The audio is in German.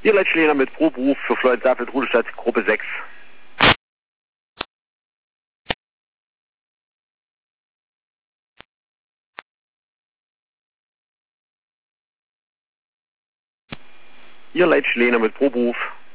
Ihr Leitschläger mit Proberuf für Floyd Safeld, Rudelstadt, Gruppe 6. Ihr Leitschläger mit Proberuf